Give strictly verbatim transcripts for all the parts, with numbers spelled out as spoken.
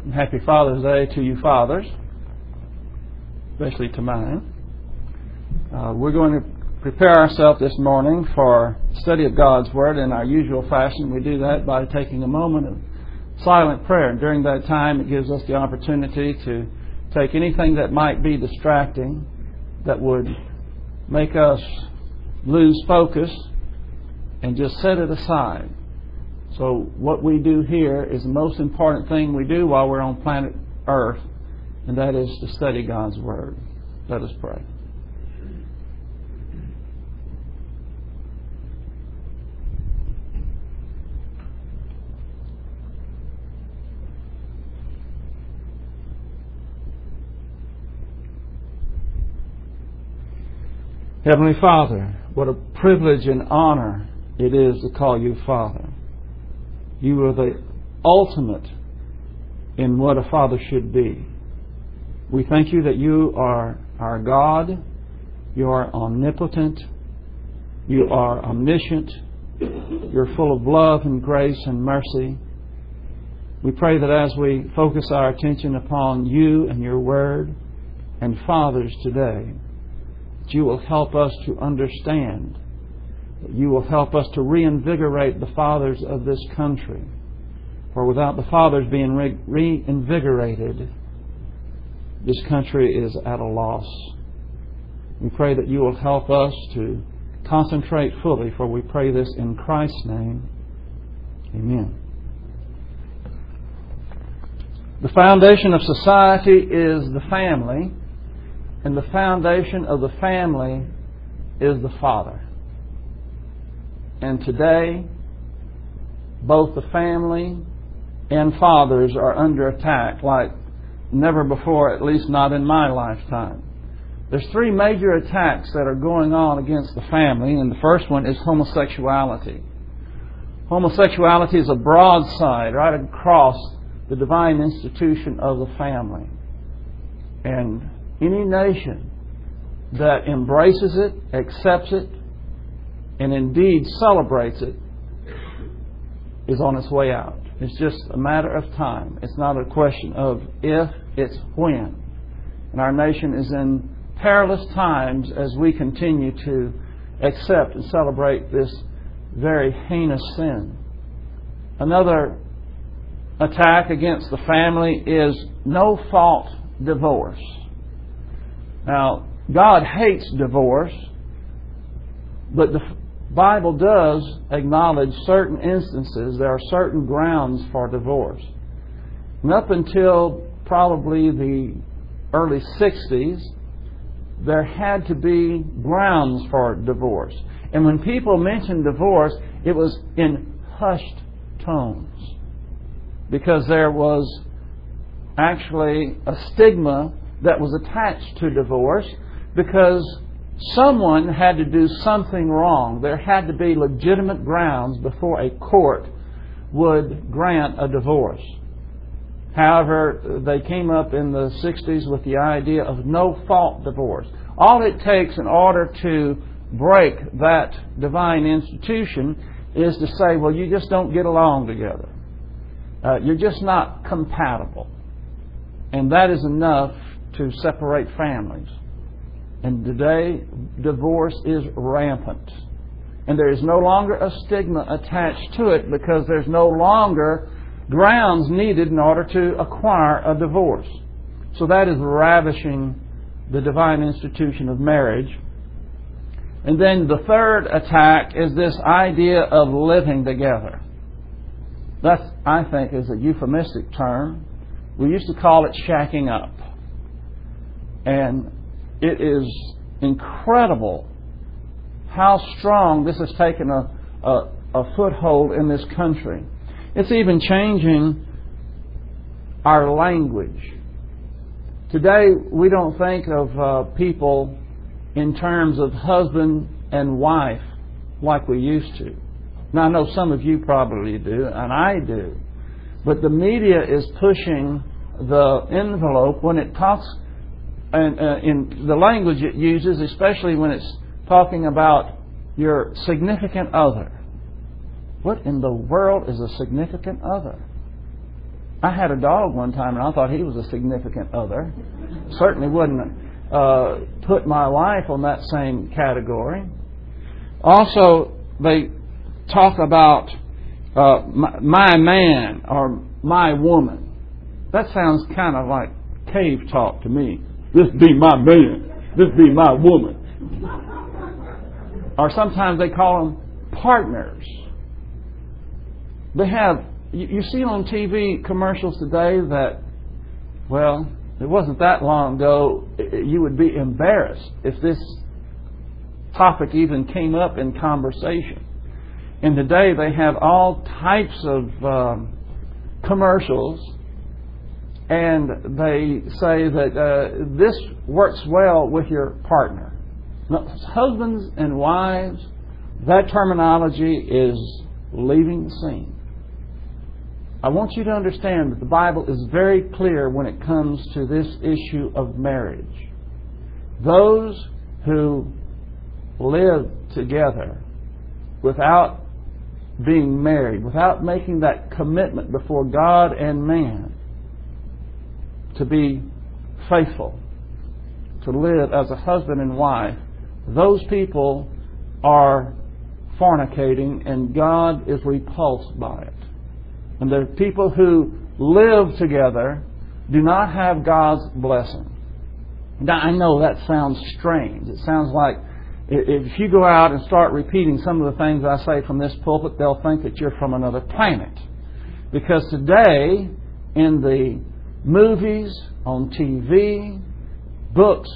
Happy Father's Day to you fathers, especially to mine. Uh, we're going to prepare ourselves this morning for study of God's Word in our usual fashion. We do that by taking a moment of silent prayer. And during that time, it gives us the opportunity to take anything that might be distracting, that would make us lose focus, and just set it aside. So what we do here is the most important thing we do while we're on planet Earth, and that is to study God's Word. Let us pray. Heavenly Father, what a privilege and honor it is to call you Father. You are the ultimate in what a father should be. We thank you that you are our God, you are omnipotent, you are omniscient, you're full of love and grace and mercy. We pray that as we focus our attention upon you and your Word and fathers today, that you will help us to understand. You will help us to reinvigorate the fathers of this country. For without the fathers being re- reinvigorated, this country is at a loss. We pray that you will help us to concentrate fully, for we pray this in Christ's name. Amen. The foundation of society is the family, and the foundation of the family is the father. And today, both the family and fathers are under attack like never before, at least not in my lifetime. There's three major attacks that are going on against the family, and the first one is homosexuality. Homosexuality is a broadside right across the divine institution of the family. And any nation that embraces it, accepts it, and indeed celebrates it is on its way out. It's just a matter of time. It's not a question of if, it's when. And our nation is in perilous times as we continue to accept and celebrate this very heinous sin. Another attack against the family is no-fault divorce. Now, God hates divorce, but the Bible does acknowledge certain instances. There are certain grounds for divorce. And up until probably the early sixties, there had to be grounds for divorce. And when people mentioned divorce, it was in hushed tones, because there was actually a stigma that was attached to divorce, because someone had to do something wrong. There had to be legitimate grounds before a court would grant a divorce. However, they came up in the sixties with the idea of no-fault divorce. All it takes in order to break that divine institution is to say, well, you just don't get along together. Uh, you're just not compatible. And that is enough to separate families. And today, divorce is rampant. And there is no longer a stigma attached to it, because there's no longer grounds needed in order to acquire a divorce. So that is ravishing the divine institution of marriage. And then the third attack is this idea of living together. That, I think, is a euphemistic term. We used to call it shacking up. And it is incredible how strong this has taken a, a, a foothold in this country. It's even changing our language. Today, we don't think of uh, people in terms of husband and wife like we used to. Now, I know some of you probably do, and I do. But the media is pushing the envelope when it talks, and uh, in the language it uses, especially when it's talking about your significant other. What in the world is a significant other? I had a dog one time, and I thought he was a significant other. Certainly wouldn't uh, put my wife on that same category. Also, they talk about uh, my, my man or my woman. That sounds kind of like cave talk to me. This be my man. This be my woman. Or sometimes they call them partners. They have, you, you see on T V commercials today that, well, it wasn't that long ago, you would be embarrassed if this topic even came up in conversation. And today they have all types of um, commercials, and they say that uh, this works well with your partner. Now, husbands and wives, that terminology is leaving the scene. I want you to understand that the Bible is very clear when it comes to this issue of marriage. Those who live together without being married, without making that commitment before God and man to be faithful, to live as a husband and wife, those people are fornicating, and God is repulsed by it. And the people who live together do not have God's blessing. Now, I know that sounds strange. It sounds like if you go out and start repeating some of the things I say from this pulpit, they'll think that you're from another planet. Because today, in the movies, on T V, books,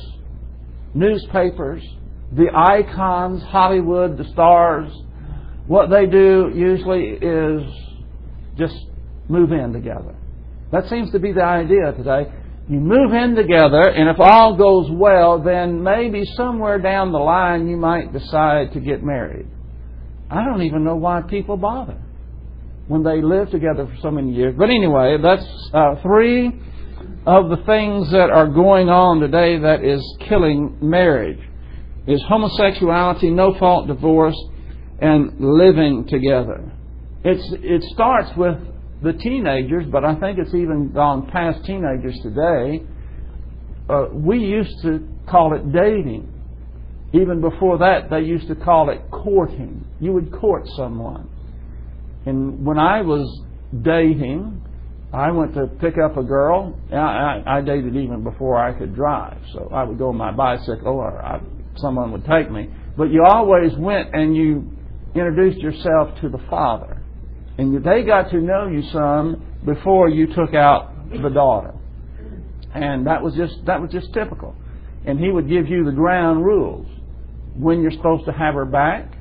newspapers, the icons, Hollywood, the stars, what they do usually is just move in together. That seems to be the idea today. You move in together, and if all goes well, then maybe somewhere down the line you might decide to get married. I don't even know why people bother when they live together for so many years. But anyway, that's uh, three of the things that are going on today that is killing marriage. Is homosexuality, no-fault divorce, and living together. It's, it starts with the teenagers, but I think it's even gone past teenagers today. Uh, we used to call it dating. Even before that, they used to call it courting. You would court someone. And when I was dating, I went to pick up a girl. I, I, I dated even before I could drive. So I would go on my bicycle, or I, someone would take me. But you always went and you introduced yourself to the father. And they got to know you some before you took out the daughter. And that was just that was just typical. And he would give you the ground rules. When you're supposed to have her back.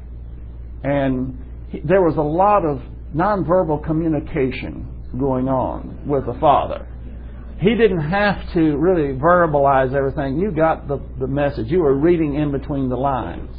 And he, there was a lot of nonverbal communication going on with the father. He didn't have to really verbalize everything. You got the, the message. You were reading in between the lines.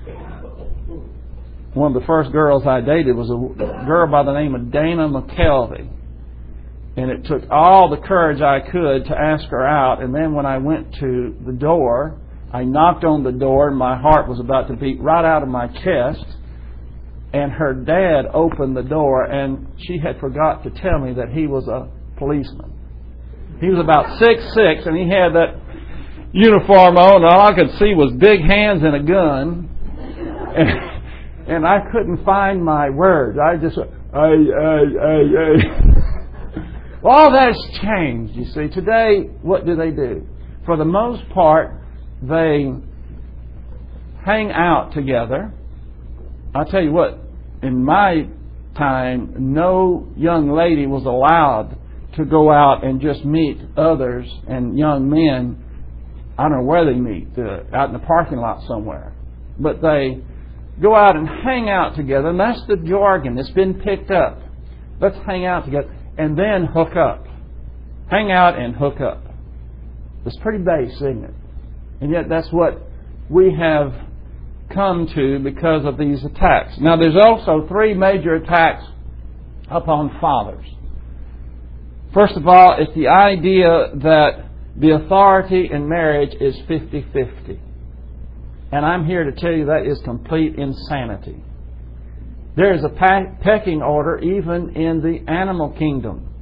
One of the first girls I dated was a girl by the name of Dana McKelvey. And it took all the courage I could to ask her out. And then when I went to the door, I knocked on the door, and my heart was about to beat right out of my chest. And her dad opened the door, and she had forgot to tell me that he was a policeman. He was about six foot six, and he had that uniform on. All I could see was big hands and a gun. And, and I couldn't find my words. I just, I, I, I, I. All that's changed, you see. Today, what do they do? For the most part, they hang out together. I'll tell you what, in my time, no young lady was allowed to go out and just meet others and young men. I don't know where they meet, uh, out in the parking lot somewhere. But they go out and hang out together, and that's the jargon. It's been picked up. Let's hang out together and then hook up. Hang out and hook up. It's pretty base, isn't it? And yet that's what we have come to because of these attacks. Now, there's also three major attacks upon fathers. First of all, it's the idea that the authority in marriage is fifty-fifty. And I'm here to tell you that is complete insanity. There is a pecking order even in the animal kingdom.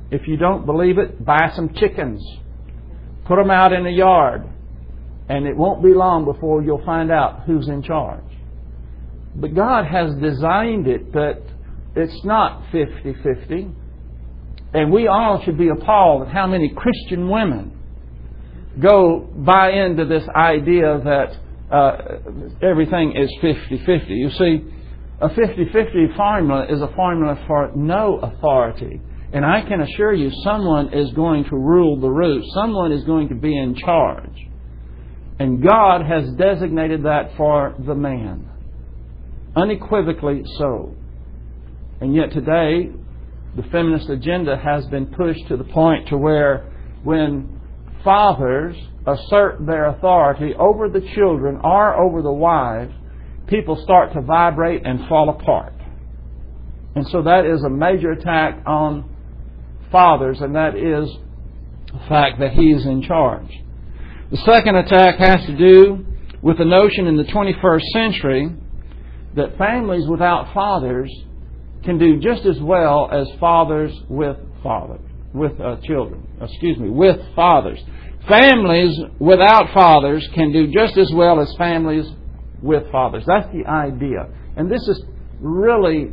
If you don't believe it, buy some chickens. Put them out in the yard. And it won't be long before you'll find out who's in charge. But God has designed it that it's not fifty-fifty. And we all should be appalled at how many Christian women go buy into this idea that uh, everything is fifty-fifty. You see, a fifty-fifty formula is a formula for no authority. And I can assure you someone is going to rule the roost. Someone is going to be in charge. And God has designated that for the man. Unequivocally so. And yet today, the feminist agenda has been pushed to the point to where when fathers assert their authority over the children or over the wives, people start to vibrate and fall apart. And so that is a major attack on fathers, and that is the fact that he is in charge. The second attack has to do with the notion in the twenty-first century that families without fathers can do just as well as fathers with fathers, with uh, children. Excuse me, with fathers. Families without fathers can do just as well as families with fathers. That's the idea. And this is really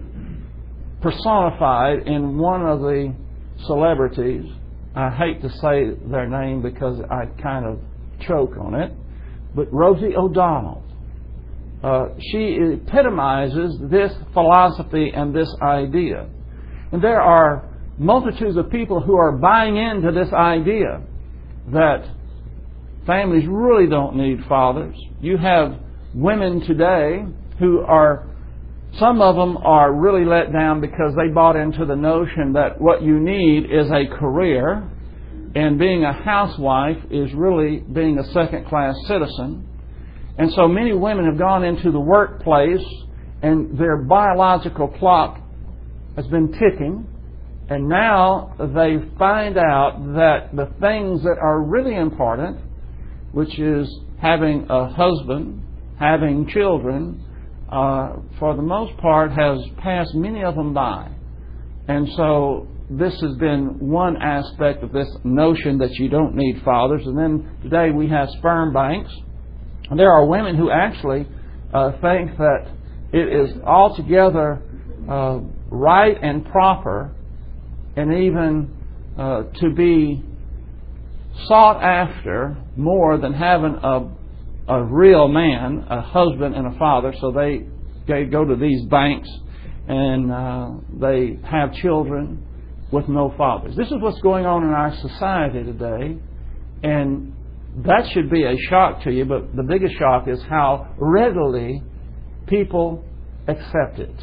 personified in one of the celebrities. I hate to say their name because I kind of choke on it. But Rosie O'Donnell. Uh, she epitomizes this philosophy and this idea. And there are multitudes of people who are buying into this idea that families really don't need fathers. You have women today who are, some of them are really let down because they bought into the notion that what you need is a career, and being a housewife is really being a second-class citizen. And so many women have gone into the workplace and their biological clock has been ticking, and now they find out that the things that are really important, which is having a husband, having children, uh, for the most part has passed many of them by. And so this has been one aspect of this notion that you don't need fathers. And then today we have sperm banks. And there are women who actually uh, think that it is altogether uh, right and proper and even uh, to be sought after more than having a, a real man, a husband and a father. So they, they go to these banks and uh, they have children with no fathers. This is what's going on in our society today, and that should be a shock to you, but the biggest shock is how readily people accept it.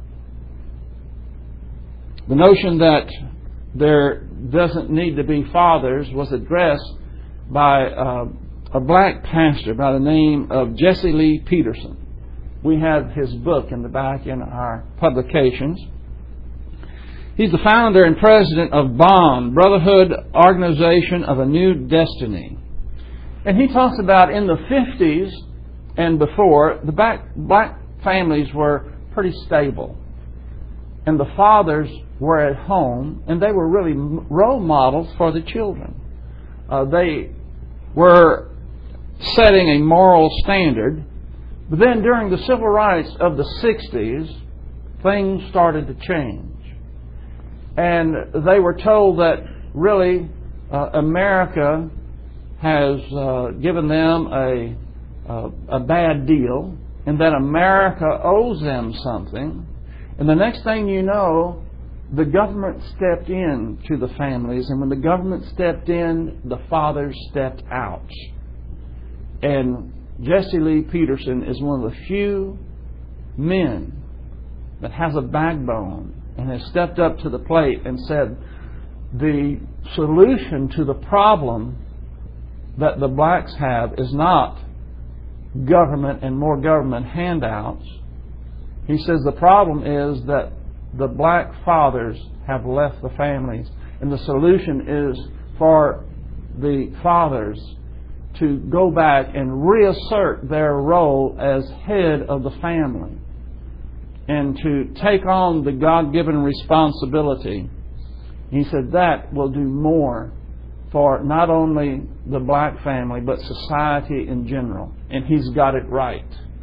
The notion that there doesn't need to be fathers was addressed by uh, a black pastor by the name of Jesse Lee Peterson. We have his book in the back in our publications. He's the founder and president of Bond, Brotherhood Organization of a New Destiny. And he talks about in the fifties and before, the black, black families were pretty stable. And the fathers were at home, and they were really role models for the children. Uh, they were setting a moral standard. But then during the civil rights of the sixties, things started to change. And they were told that really uh, America has uh, given them a, a, a bad deal, and that America owes them something. And the next thing you know, the government stepped in to the families, and when the government stepped in, the fathers stepped out. And Jesse Lee Peterson is one of the few men that has a backbone and has stepped up to the plate and said the solution to the problem that the blacks have is not government and more government handouts. He says the problem is that the black fathers have left the families, and the solution is for the fathers to go back and reassert their role as head of the family and to take on the God-given responsibility He said that will do more for not only the black family, but society in general. And he's got it right.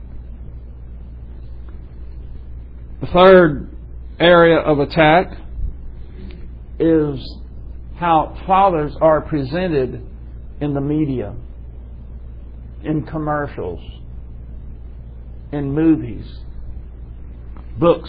The third area of attack is how fathers are presented in the media, in commercials, in movies, books.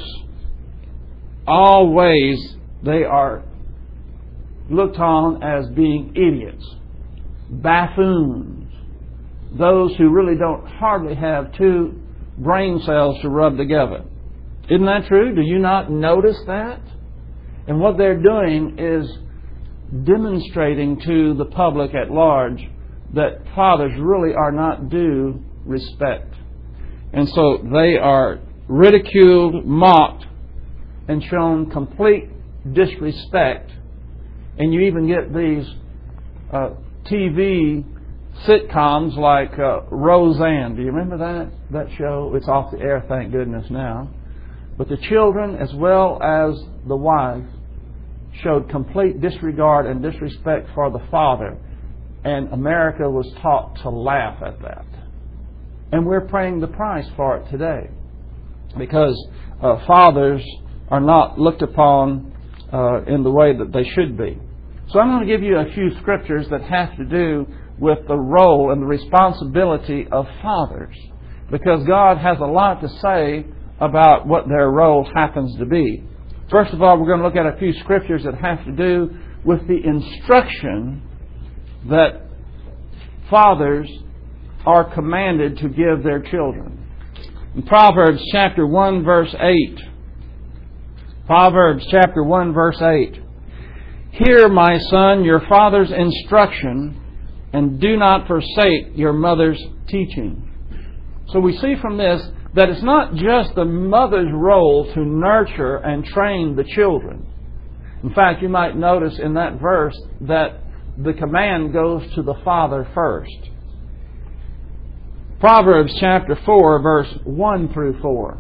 All ways they are looked on as being idiots, buffoons, those who really don't hardly have two brain cells to rub together. Isn't that true? Do you not notice that? And what they're doing is demonstrating to the public at large that fathers really are not due respect. And so they are ridiculed, mocked, and shown complete disrespect. And you even get these uh, T V sitcoms like uh, Roseanne. Do you remember that, that show? It's off the air, thank goodness, now. But the children, as well as the wife, showed complete disregard and disrespect for the father. And America was taught to laugh at that. And we're paying the price for it today. Because uh, fathers are not looked upon uh, in the way that they should be. So I'm going to give you a few scriptures that have to do with the role and the responsibility of fathers. Because God has a lot to say about what their role happens to be. First of all, we're going to look at a few scriptures that have to do with the instruction that fathers are commanded to give their children. In Proverbs chapter one, verse eight. Proverbs chapter one, verse eight. Hear, my son, your father's instruction, and do not forsake your mother's teaching. So we see from this that it's not just the mother's role to nurture and train the children. In fact, you might notice in that verse that the command goes to the father first. Proverbs chapter four, verse one through four.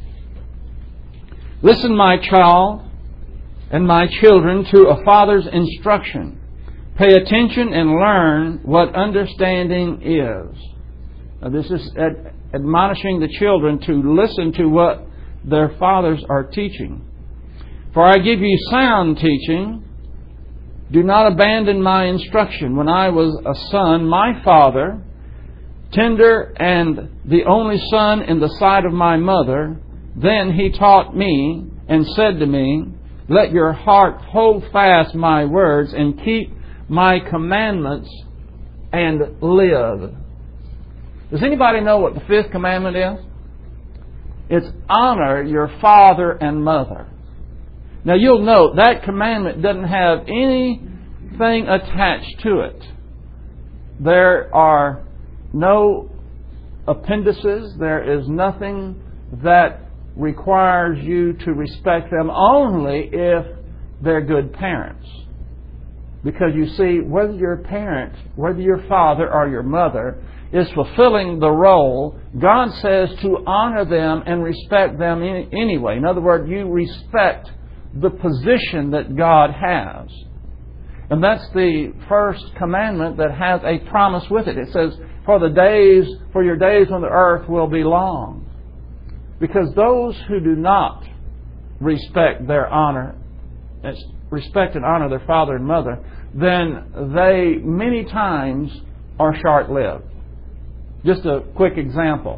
Listen, my child, and my children, to a father's instruction. Pay attention and learn what understanding is. Now, this is ad- admonishing the children to listen to what their fathers are teaching. For I give you sound teaching. Do not abandon my instruction. When I was a son, my father, tender and the only son in the sight of my mother, then he taught me and said to me, let your heart hold fast my words and keep my commandments and live. Does anybody know what the fifth commandment is? It's honor your father and mother. Now you'll note that commandment doesn't have anything attached to it. There are no appendices. There is nothing that requires you to respect them, only if they're good parents. Because you see, whether your parent, whether your father or your mother is fulfilling the role, God says to honor them and respect them anyway. In other words, you respect the position that God has. And that's the first commandment that has a promise with it. It says, for the days, for your days on the earth will be long. Because those who do not respect their honor, respect and honor their father and mother, then they many times are short-lived. Just a quick example.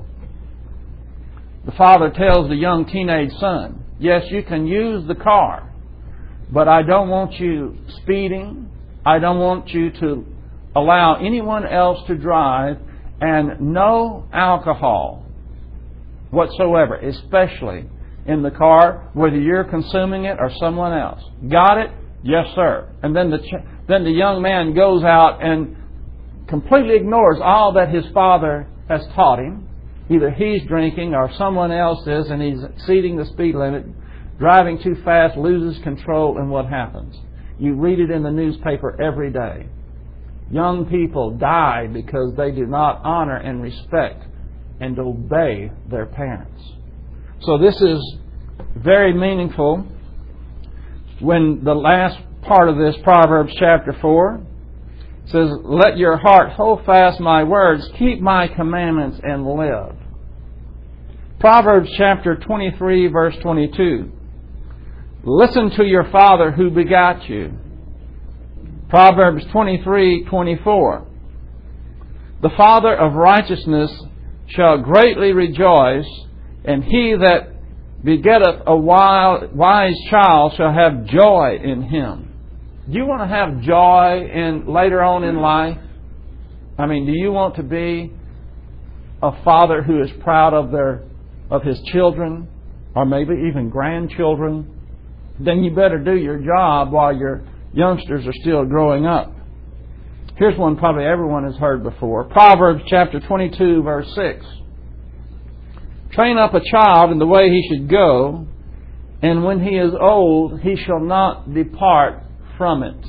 The father tells the young teenage son, yes, you can use the car, but I don't want you speeding. I don't want you to allow anyone else to drive, and no alcohol whatsoever, especially in the car, whether you're consuming it or someone else. Got it? Yes, sir. And then the ch- then the young man goes out and completely ignores all that his father has taught him. Either he's drinking or someone else is, and he's exceeding the speed limit, driving too fast, loses control, and what happens? You read it in the newspaper every day. Young people die because they do not honor and respect and obey their parents. So this is very meaningful when the last part of this, Proverbs chapter four. It says, let your heart hold fast my words, keep my commandments, and live. Proverbs chapter twenty-three, verse twenty-two. Listen to your father who begot you. Proverbs twenty-three, twenty-four. The father of righteousness shall greatly rejoice, and he that begetteth a wise child shall have joy in him. Do you want to have joy in later on in life? I mean, do you want to be a father who is proud of their of his children, or maybe even grandchildren? Then you better do your job while your youngsters are still growing up. Here's one probably everyone has heard before. Proverbs chapter twenty-two, verse six. Train up a child in the way he should go, and when he is old, he shall not depart from it.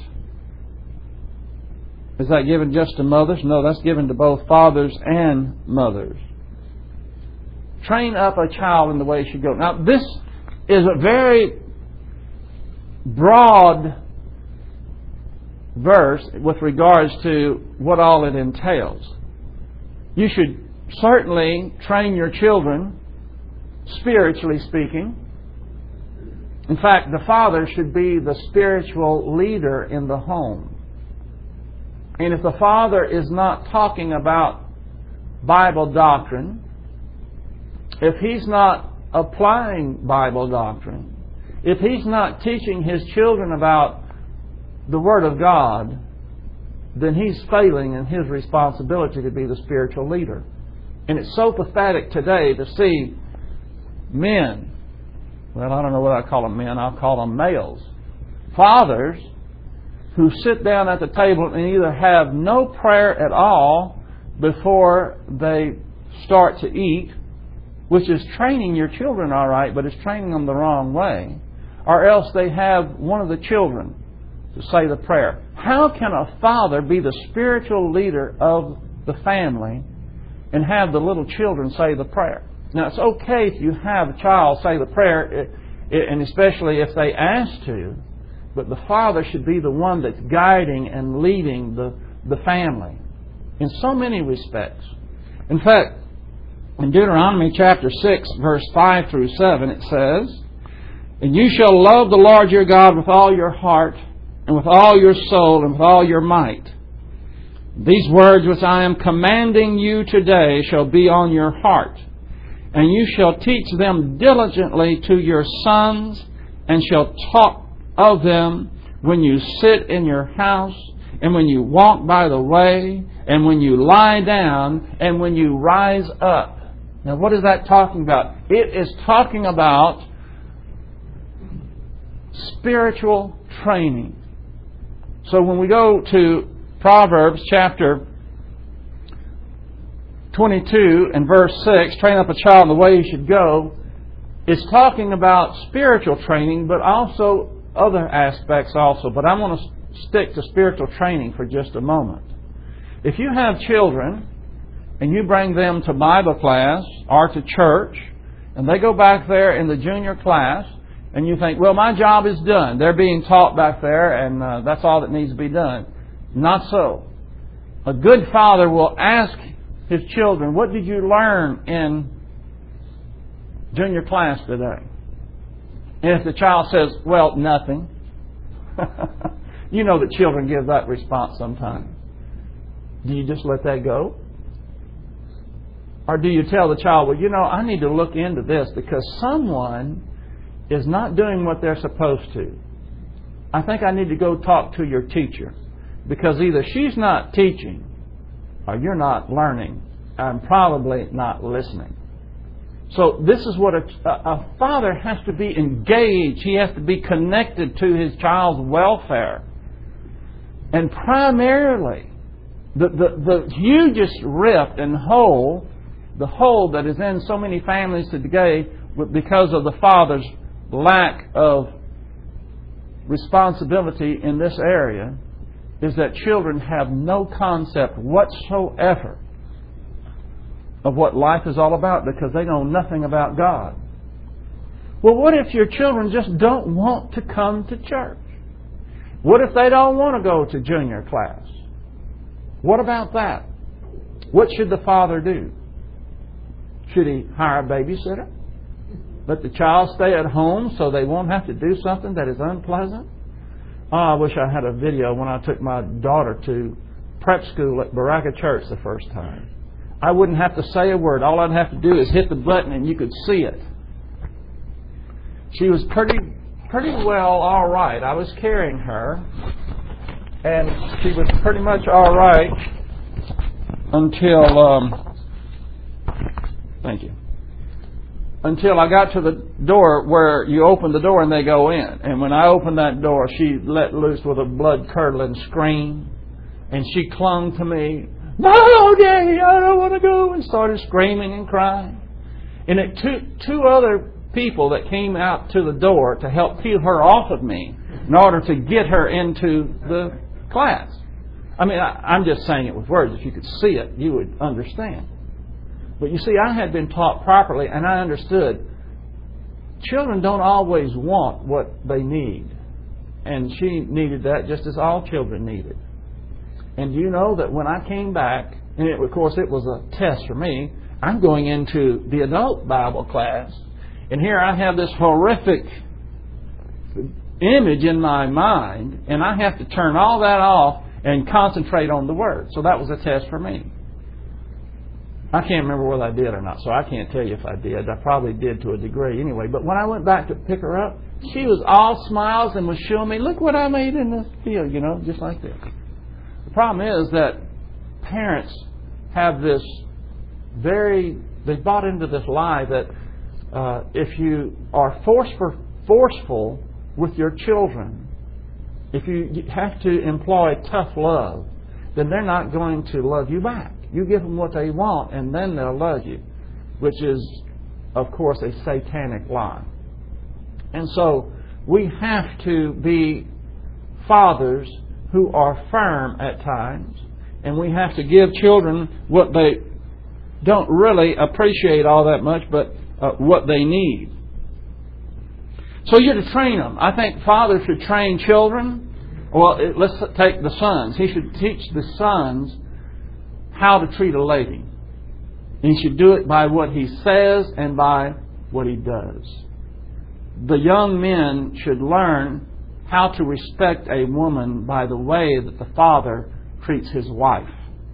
Is that given just to mothers? No, that's given to both fathers and mothers. Train up a child in the way he should go. Now, this is a very broad verse with regards to what all it entails. You should certainly train your children, spiritually speaking. In fact, the father should be the spiritual leader in the home. And if the father is not talking about Bible doctrine, if he's not applying Bible doctrine, if he's not teaching his children about the Word of God, then he's failing in his responsibility to be the spiritual leader. And it's so pathetic today to see men, well, I don't know what I call them men, I'll call them males, fathers who sit down at the table and either have no prayer at all before they start to eat, which is training your children all right, but it's training them the wrong way, or else they have one of the children to say the prayer. How can a father be the spiritual leader of the family and have the little children say the prayer? Now, it's okay if you have a child say the prayer, and especially if they ask to, but the father should be the one that's guiding and leading the, the family in so many respects. In fact, in Deuteronomy chapter six, verse five through seven, it says, and you shall love the Lord your God with all your heart, and with all your soul, and with all your might. These words which I am commanding you today shall be on your heart, and you shall teach them diligently to your sons, and shall talk of them when you sit in your house, and when you walk by the way, and when you lie down, and when you rise up. Now, what is that talking about? It is talking about spiritual training. So when we go to Proverbs chapter twenty-two and verse six, train up a child in the way he should go, it's talking about spiritual training, but also other aspects also. But I'm going to stick to spiritual training for just a moment. If you have children and you bring them to Bible class or to church, and they go back there in the junior class, and you think, well, my job is done. They're being taught back there, and uh, that's all that needs to be done. Not so. A good father will ask his children, what did you learn in junior class today? And if the child says, well, nothing, you know that children give that response sometimes. Do you just let that go? Or do you tell the child, well, you know, I need to look into this because someone is not doing what they're supposed to. I think I need to go talk to your teacher because either she's not teaching or you're not learning and probably not listening. So this is what a, a father has to be engaged. He has to be connected to his child's welfare. And primarily, the, the, the hugest rift and hole, the hole that is in so many families today because of the father's lack of responsibility in this area is that children have no concept whatsoever of what life is all about because they know nothing about God. Well, what if your children just don't want to come to church? What if they don't want to go to junior class? What about that? What should the father do? Should he hire a babysitter? Let the child stay at home so they won't have to do something that is unpleasant? Oh, I wish I had a video when I took my daughter to prep school at Baraka Church the first time. I wouldn't have to say a word. All I'd have to do is hit the button and you could see it. She was pretty pretty well all right. I was carrying her, and she was pretty much all right until, um, thank you, until I got to the door where you open the door and they go in. And when I opened that door, she let loose with a blood-curdling scream, and she clung to me. No, Daddy, I don't want to go, and started screaming and crying. And it took two other people that came out to the door to help peel her off of me in order to get her into the class. I mean, I, I'm just saying it with words. If you could see it, you would understand. But you see, I had been taught properly, and I understood children don't always want what they need. And she needed that just as all children needed. And you know that when I came back, and it, of course it was a test for me, I'm going into the adult Bible class, and here I have this horrific image in my mind, and I have to turn all that off and concentrate on the Word. So that was a test for me. I can't remember whether I did or not, so I can't tell you if I did. I probably did to a degree anyway. But when I went back to pick her up, she was all smiles and was showing me, look what I made in the field, you know, just like this. The problem is that parents have this very, they bought into this lie that uh, if you are forceful, forceful with your children, if you have to employ tough love, then they're not going to love you back. You give them what they want and then they'll love you, which is, of course, a satanic lie. And so we have to be fathers who are firm at times, and we have to give children what they don't really appreciate all that much, but uh, what they need. So you're to train them. I think fathers should train children. Well, it, let's take the sons. He should teach the sons how to treat a lady. And he should do it by what he says and by what he does. The young men should learn how to respect a woman by the way that the father treats his wife.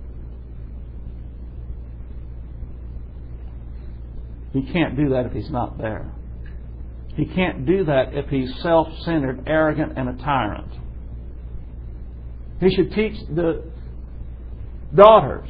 He can't do that if he's not there. He can't do that if he's self-centered, arrogant, and a tyrant. He should teach the daughters.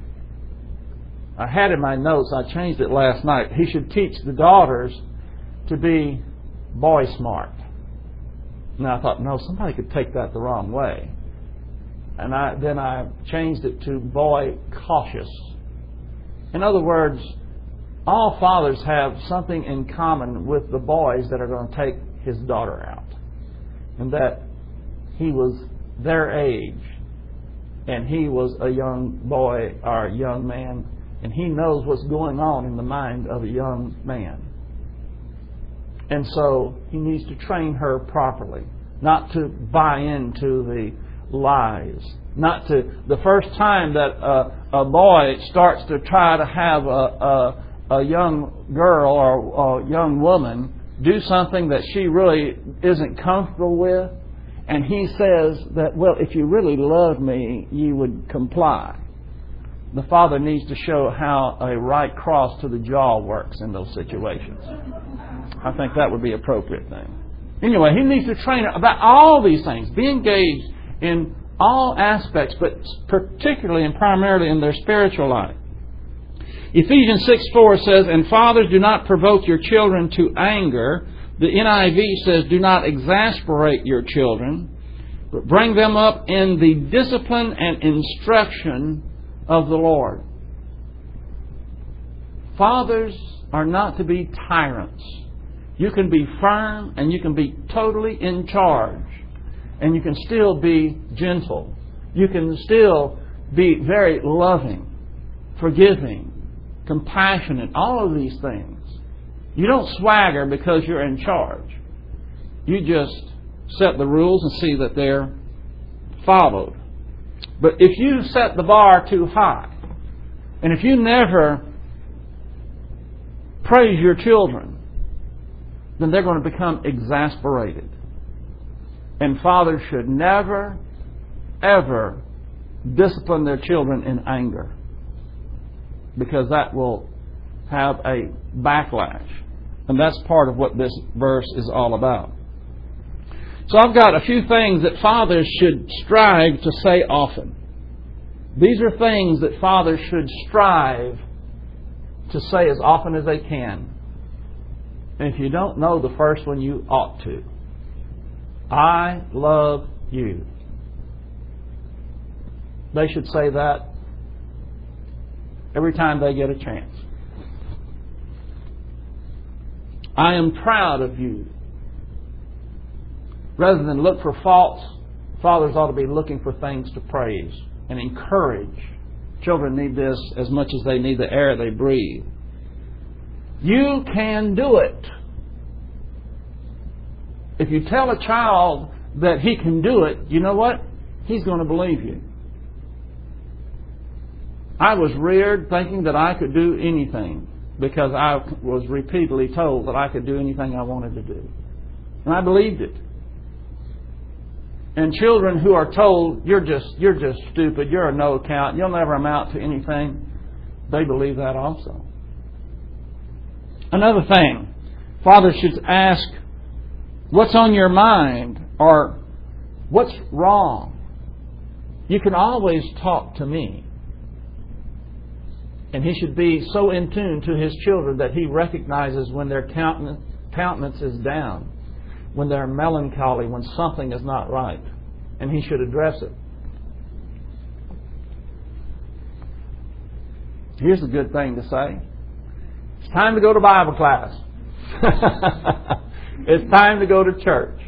I had in my notes, I changed it last night. He should teach the daughters to be boy smart. Now I thought, no, somebody could take that the wrong way. And I, then I changed it to boy cautious. In other words, all fathers have something in common with the boys that are going to take his daughter out. And that he was their age. And he was a young boy or a young man. And he knows what's going on in the mind of a young man. And so he needs to train her properly. Not to buy into the lies. Not to, the first time that a, a boy starts to try to have a, a, a young girl or a young woman do something that she really isn't comfortable with, and he says that, well, if you really loved me, you would comply. The father needs to show how a right cross to the jaw works in those situations. I think that would be an appropriate thing. Anyway, he needs to train her about all these things. Be engaged in all aspects, but particularly and primarily in their spiritual life. Ephesians six four says, and fathers, do not provoke your children to anger. The N I V says, do not exasperate your children, but bring them up in the discipline and instruction of the Lord. Fathers are not to be tyrants. You can be firm and you can be totally in charge. And you can still be gentle. You can still be very loving, forgiving, compassionate, all of these things. You don't swagger because you're in charge. You just set the rules and see that they're followed. But if you set the bar too high, and if you never praise your children, then they're going to become exasperated. And fathers should never, ever discipline their children in anger, because that will have a backlash. And that's part of what this verse is all about. So I've got a few things that fathers should strive to say often. These are things that fathers should strive to say as often as they can. And if you don't know the first one, you ought to. I love you. They should say that every time they get a chance. I am proud of you. Rather than look for faults, fathers ought to be looking for things to praise and encourage. Children need this as much as they need the air they breathe. You can do it. If you tell a child that he can do it, you know what? He's going to believe you. I was reared thinking that I could do anything because I was repeatedly told that I could do anything I wanted to do. And I believed it. And children who are told, you're just you're just stupid, you're a no account, you'll never amount to anything, they believe that also. Another thing, fathers should ask, what's on your mind? Or what's wrong? You can always talk to me. And he should be so in tune to his children that he recognizes when their countenance, countenance is down, when they're melancholy, when something is not right. And he should address it. Here's a good thing to say. It's time to go to Bible class. It's time to go to church.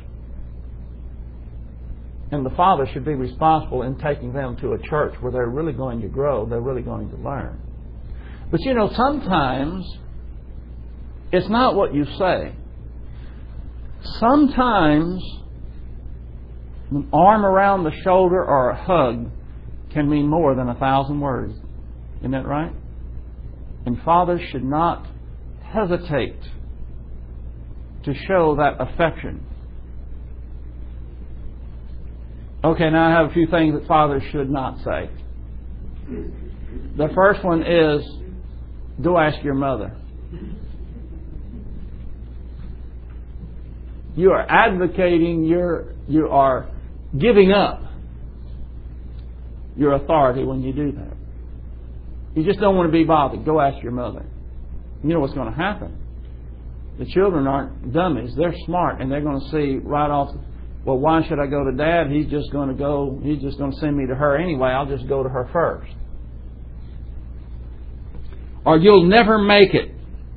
And the father should be responsible in taking them to a church where they're really going to grow, they're really going to learn. But you know, sometimes it's not what you say. Sometimes an arm around the shoulder or a hug can mean more than a thousand words. Isn't that right? And fathers should not hesitate to show that affection. Okay, now I have a few things that fathers should not say. The first one is, go ask your mother. You are advocating, you're, you are giving up your authority when you do that. You just don't want to be bothered. Go ask your mother. You know what's going to happen. The children aren't dummies. They're smart, and they're going to see right off, well, why should I go to Dad? He's just going to go, he's just going to send me to her anyway. I'll just go to her first. Or you'll never make it.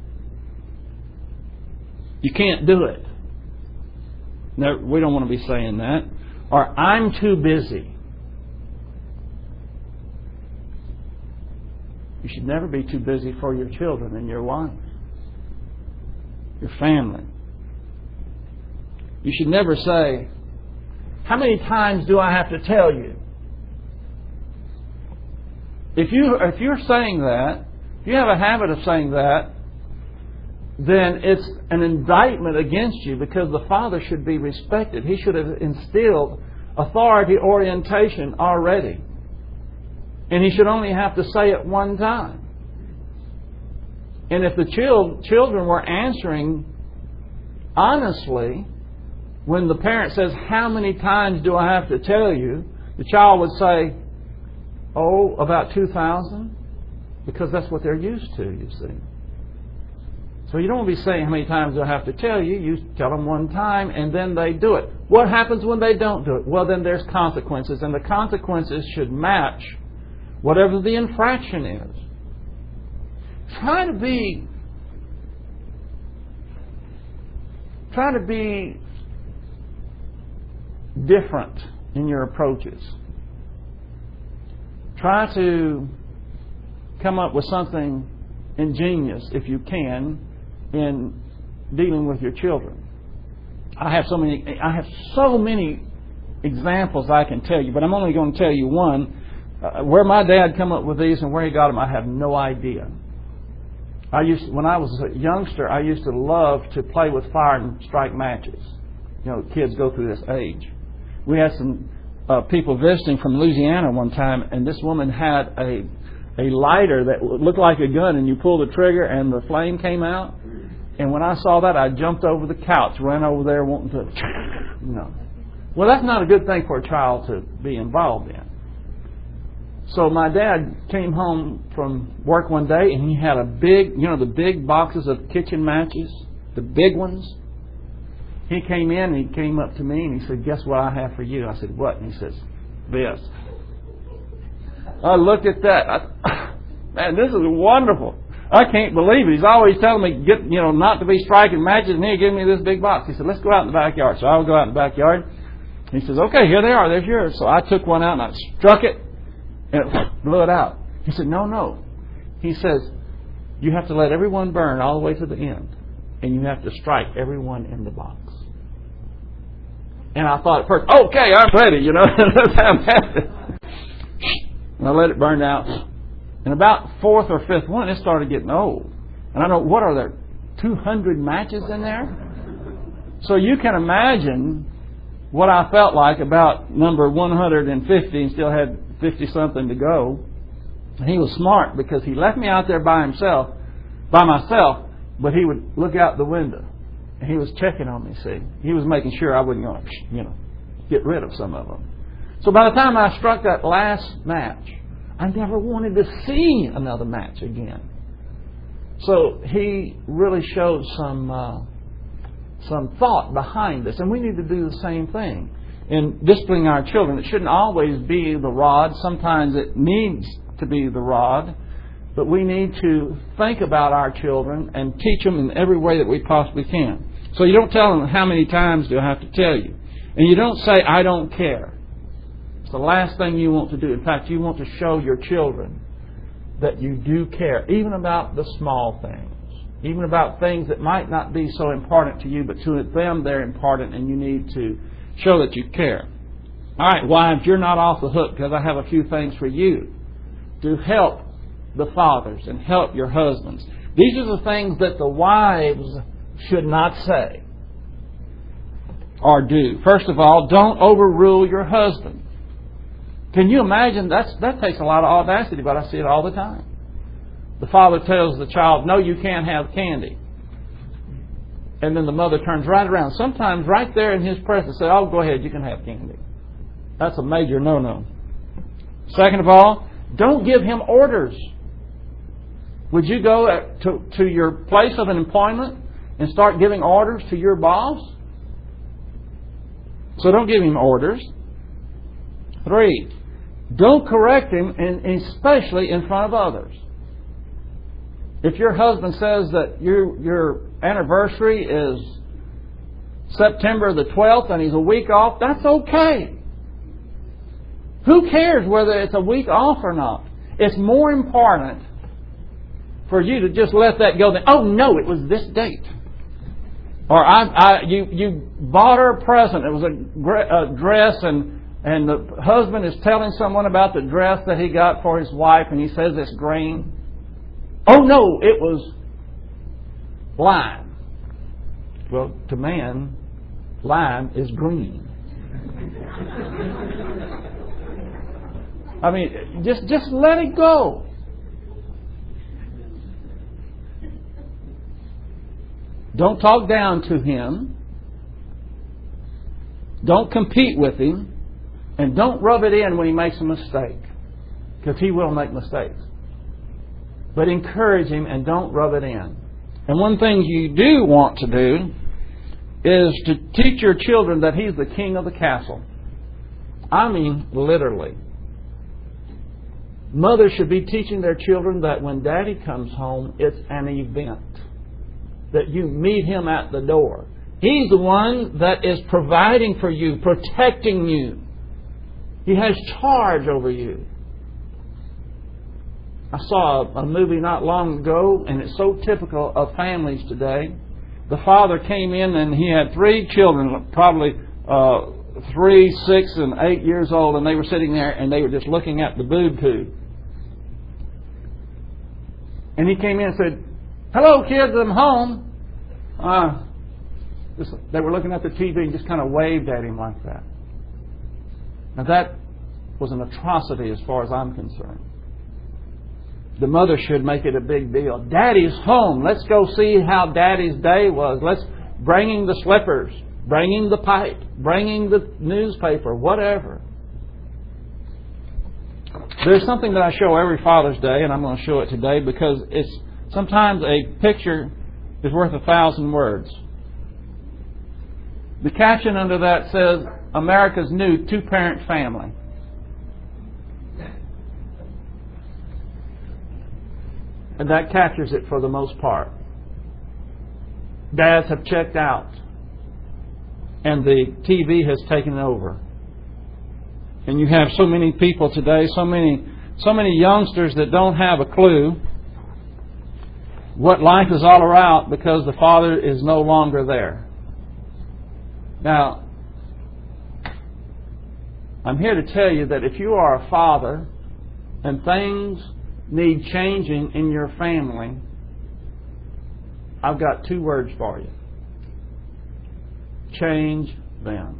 You can't do it. No, we don't want to be saying that. Or I'm too busy. You should never be too busy for your children and your wife, your family. You should never say, how many times do I have to tell you? If you if you're saying that, if you have a habit of saying that, then it's an indictment against you, because the father should be respected. He should have instilled authority orientation already. And he should only have to say it one time. And if the chil- children were answering honestly, when the parent says, how many times do I have to tell you? The child would say, oh, about two thousand. Because that's what they're used to, you see. So you don't want to be saying how many times do I have to tell you. You tell them one time and then they do it. What happens when they don't do it? Well, then there's consequences. And the consequences should match whatever the infraction is. Try to be try to be different in your approaches. Try to come up with something ingenious, if you can, in dealing with your children. I have so many. I have so many examples I can tell you, but I'm only going to tell you one. Uh, where my dad come up with these and where he got them, I have no idea. I used when I was a youngster, I used to love to play with fire and strike matches. You know, kids go through this age. We had some uh, people visiting from Louisiana one time, and this woman had a a lighter that looked like a gun, and you pull the trigger, and the flame came out. And when I saw that, I jumped over the couch, ran over there, wanting to, you know. Well, that's not a good thing for a child to be involved in. So my dad came home from work one day, and he had a big, you know, the big boxes of kitchen matches, the big ones. He came in, and he came up to me, and he said, "Guess what I have for you?" I said, "What?" And he says, "This." I looked at that. I, man, this is wonderful. I can't believe it. He's always telling me, get, you know, not to be striking matches, and he gave me this big box. He said, "Let's go out in the backyard." So I would go out in the backyard. He says, "Okay, here they are. There's yours." So I took one out and I struck it, and it blew it out. He said, "No, no." He says, "You have to let everyone burn all the way to the end, and you have to strike everyone in the box." And I thought at first, "Okay, I'm ready, you know." Let's have it. And I let it burn out. And about fourth or fifth one, it started getting old. And I know, what are there, two hundred matches in there? So you can imagine what I felt like about number one hundred fifty and still had fifty-something to go. And he was smart because he left me out there by himself, by myself, but he would look out the window. And he was checking on me, see. He was making sure I wasn't going to, you know, get rid of some of them. So by the time I struck that last match, I never wanted to see another match again. So he really showed some uh, some thought behind this. And we need to do the same thing in disciplining our children. It shouldn't always be the rod. Sometimes it needs to be the rod. But we need to think about our children and teach them in every way that we possibly can. So you don't tell them, "How many times do I have to tell you?" And you don't say, "I don't care." It's the last thing you want to do. In fact, you want to show your children that you do care, even about the small things, even about things that might not be so important to you, but to them they're important, and you need to show that you care. All right, wives, you're not off the hook, because I have a few things for you to help the fathers and help your husbands. These are the things that the wives should not say or do. First of all, don't overrule your husband. Can you imagine? That's, that takes a lot of audacity, but I see it all the time. The father tells the child, "No, you can't have candy." And then the mother turns right around, sometimes right there in his presence, and says, "Oh, go ahead, you can have candy." That's a major no-no. Second of all, don't give him orders. Would you go to, to your place of employment and start giving orders to your boss? So don't give him orders. Three, don't correct him, and especially in front of others. If your husband says that your your anniversary is September the twelfth and he's a week off, that's okay. Who cares whether it's a week off or not? It's more important for you to just let that go than, "Oh no, it was this date." Or I, I you you bought her a present. It was a, a dress, and and the husband is telling someone about the dress that he got for his wife, and he says it's green. "Oh no, it was lime." Well, to man, lime is green. I mean, just just let it go. Don't talk down to him. Don't compete with him. And don't rub it in when he makes a mistake, because he will make mistakes. But encourage him and don't rub it in. And one thing you do want to do is to teach your children that he's the king of the castle. I mean, literally. Mothers should be teaching their children that when Daddy comes home, it's an event. That you meet him at the door. He's the one that is providing for you, protecting you. He has charge over you. I saw a movie not long ago, and it's so typical of families today. the father came in and he had three children, probably uh, three, six, and eight years old, and they were sitting there and they were just looking at the boob tube. And he came in and said, "Hello, kids, I'm home." Uh, just, they were looking at the T V and just kind of waved at him like that. Now that was an atrocity as far as I'm concerned. The mother should make it a big deal. Daddy's home. Let's go see how Daddy's day was. Let's bringing the slippers, bringing the pipe, bringing the newspaper, whatever. There's something that I show every Father's Day, and I'm going to show it today because it's sometimes a picture is worth a thousand words. The caption under that says, "America's new two-parent family." And that captures it for the most part. Dads have checked out, and the T V has taken over. And you have so many people today, so many, so many youngsters that don't have a clue what life is all about because the father is no longer there. Now, I'm here to tell you that if you are a father and things need changing in your family, I've got two words for you. Change them.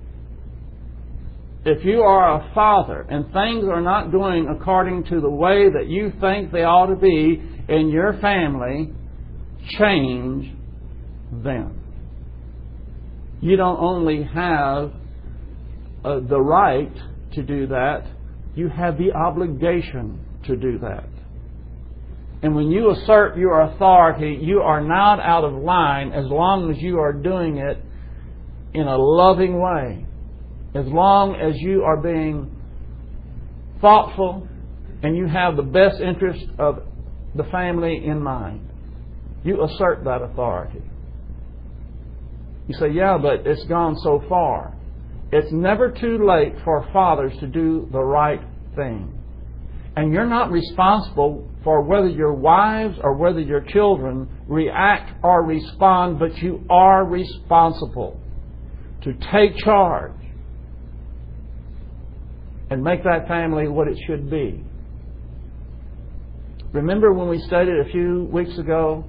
If you are a father and things are not going according to the way that you think they ought to be in your family, change them. You don't only have uh, the right to do that, you have the obligation to do that. And when you assert your authority, you are not out of line as long as you are doing it in a loving way. As long as you are being thoughtful and you have the best interest of the family in mind. You assert that authority. You say, "Yeah, but it's gone so far." It's never too late for fathers to do the right thing. And you're not responsible for whether your wives or whether your children react or respond, but you are responsible to take charge and make that family what it should be. Remember when we studied a few weeks ago,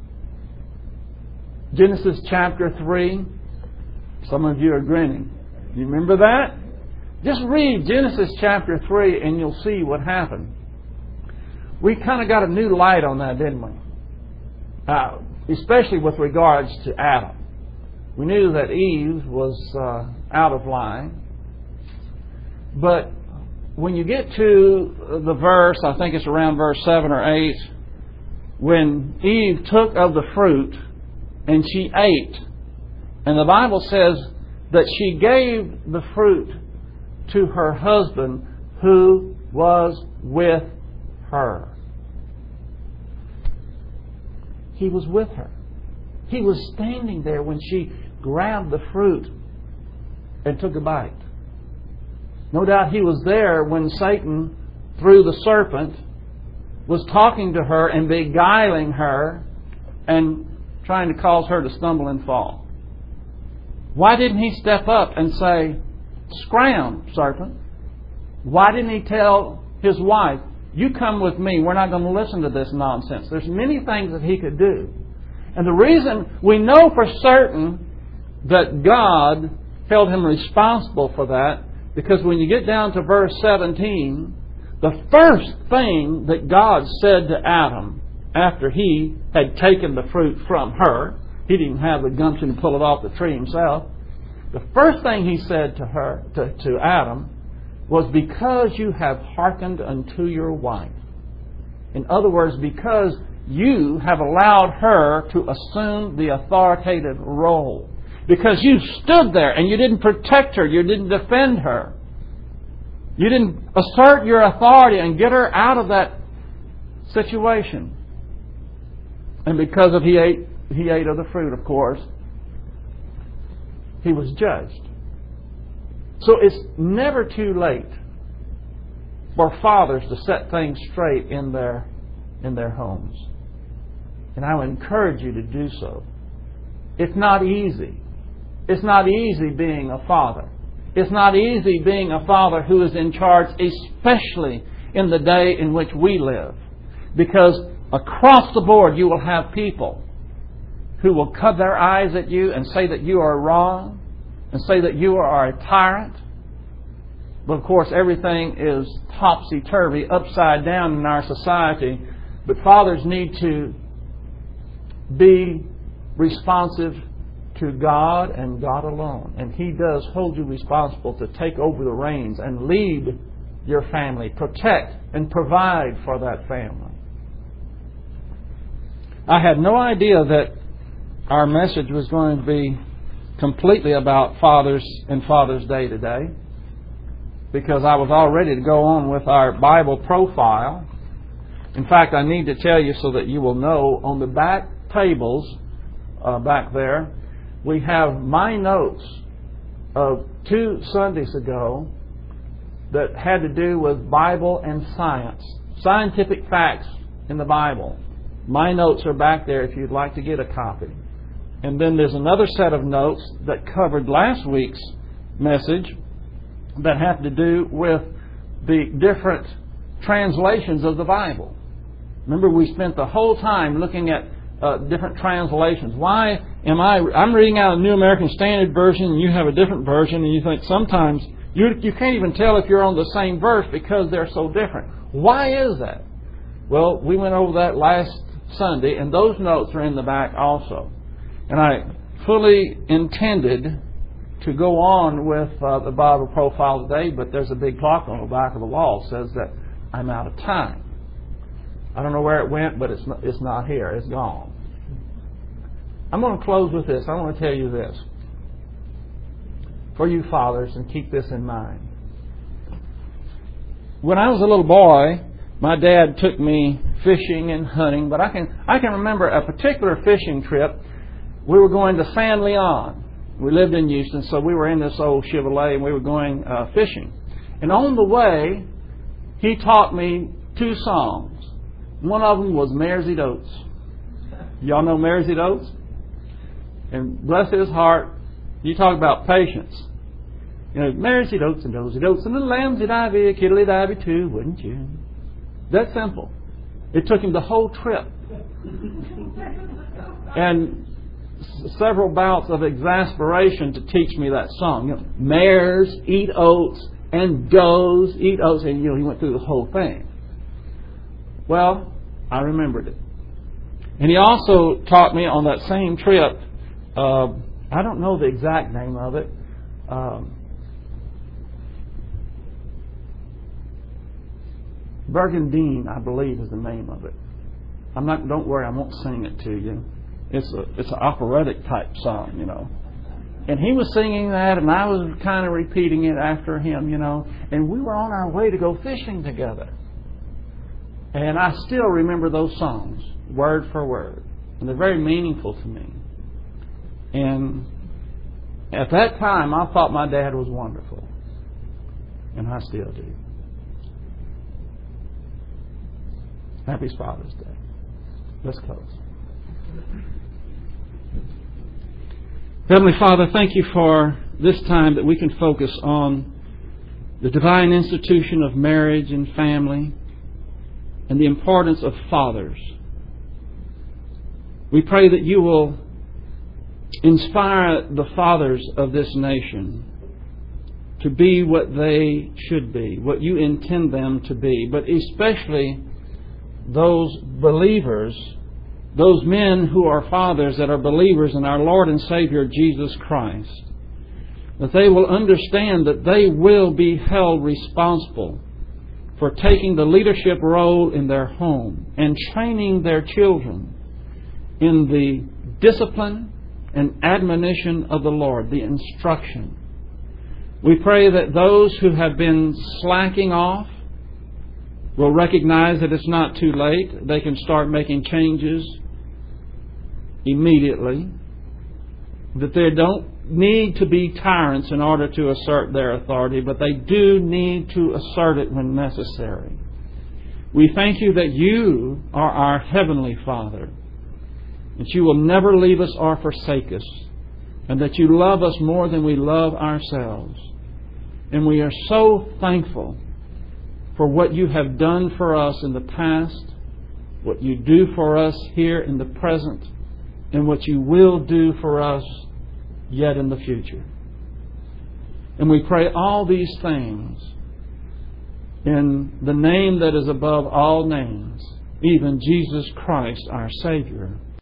Genesis chapter three? Some of you are grinning. You remember that? Just read Genesis chapter three and you'll see what happened. We kind of got a new light on that, didn't we? Uh, especially with regards to Adam. We knew that Eve was uh, out of line. But when you get to the verse, I think it's around verse seven or eight, when Eve took of the fruit and she ate, and the Bible says that she gave the fruit to her husband who was with her. He was with her. He was standing there when she grabbed the fruit and took a bite. No doubt he was there when Satan, through the serpent, was talking to her and beguiling her and trying to cause her to stumble and fall. Why didn't he step up and say, "Scram, serpent"? Why didn't he tell his wife, "You come with me, we're not going to listen to this nonsense"? There's many things that he could do. And the reason we know for certain that God held him responsible for that, because when you get down to verse seventeen, the first thing that God said to Adam after he had taken the fruit from her, he didn't have the gumption to pull it off the tree himself. The first thing he said to her, to, to Adam, was, "Because you have hearkened unto your wife." In other words, because you have allowed her to assume the authoritative role. Because you stood there and you didn't protect her, you didn't defend her. You didn't assert your authority and get her out of that situation. And because of he ate, he ate of the fruit, of course, he was judged. So it's never too late for fathers to set things straight in their in their homes. And I would encourage you to do so. It's not easy. It's not easy being a father. It's not easy being a father who is in charge, especially in the day in which we live. Because across the board you will have people who will cut their eyes at you and say that you are wrong and say that you are a tyrant. But of course everything is topsy-turvy, upside down in our society. But fathers need to be responsive to God and God alone. And He does hold you responsible to take over the reins and lead your family, protect and provide for that family. I had no idea that our message was going to be completely about Fathers and Father's Day today, because I was all ready to go on with our Bible profile. In fact, I need to tell you so that you will know, on the back tables uh, back there, we have my notes of two Sundays ago that had to do with Bible and science, scientific facts in the Bible. My notes are back there if you'd like to get a copy. And then there's another set of notes that covered last week's message that had to do with the different translations of the Bible. Remember, we spent the whole time looking at uh, different translations. Why am I... I'm reading out a New American Standard Version and you have a different version, and you think sometimes you, you can't even tell if you're on the same verse because they're so different. Why is that? Well, we went over that last Sunday, and those notes are in the back also. And I fully intended to go on with uh, the Bible profile today, but there's a big clock on the back of the wall that says that I'm out of time. I don't know where it went, but it's not, it's not here. It's gone. I'm going to close with this. I want to tell you this. For you fathers, and keep this in mind. When I was a little boy, my dad took me fishing and hunting, but I can I can remember a particular fishing trip. We were going to San Leon. We lived in Houston, so we were in this old Chevrolet, and we were going uh, fishing. And on the way, he taught me two songs. One of them was Mares Eat Oats. Y'all know Mares Eat Oats? And bless his heart, you talk about patience. You know, Mares Eat Oats and Does Eat Oats and the lambs eat ivy, kiddly ivy too, wouldn't you? That simple. It took him the whole trip. And several bouts of exasperation to teach me that song. You know, mares eat oats and does eat oats. And you know, he went through the whole thing. Well, I remembered it. And he also taught me on that same trip, uh, I don't know the exact name of it. Um, Burgundine, I believe, is the name of it. I'm not. Don't worry, I won't sing it to you. It's a it's an operatic type song, you know. And he was singing that, and I was kind of repeating it after him, you know. And we were on our way to go fishing together. And I still remember those songs, word for word. And they're very meaningful to me. And at that time, I thought my dad was wonderful. And I still do. Happy Father's Day. Let's close. Heavenly Father, thank you for this time that we can focus on the divine institution of marriage and family and the importance of fathers. We pray that you will inspire the fathers of this nation to be what they should be, what you intend them to be, but especially those believers, those men who are fathers that are believers in our Lord and Savior Jesus Christ, that they will understand that they will be held responsible for taking the leadership role in their home and training their children in the discipline and admonition of the Lord, the instruction. We pray that those who have been slacking off will recognize that it's not too late. They can start making changes immediately. That they don't need to be tyrants in order to assert their authority, but they do need to assert it when necessary. We thank you that you are our Heavenly Father, that You will never leave us or forsake us, and that You love us more than we love ourselves. And we are so thankful for what You have done for us in the past, what You do for us here in the present, and what You will do for us yet in the future. And we pray all these things in the name that is above all names, even Jesus Christ our Savior.